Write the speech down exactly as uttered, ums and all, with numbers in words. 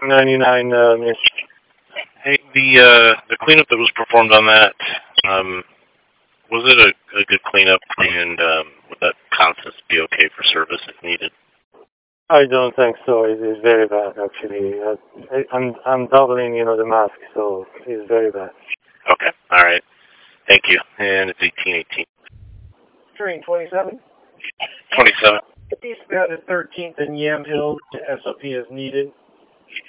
ninety-nine, uh, miss. Hey, the uh, the cleanup that was performed on that, um, was it a, a good cleanup, and um, would that Constance be okay for service if needed? I don't think so. It is very bad, actually. Uh, I, I'm I'm doubling, you know, the mask, so it's very bad. Okay, all right. Thank you. And it's eighteen eighteen. Train twenty-seven. twenty-seven. Eastbound at thirteenth and Yam Hill to S O P as needed.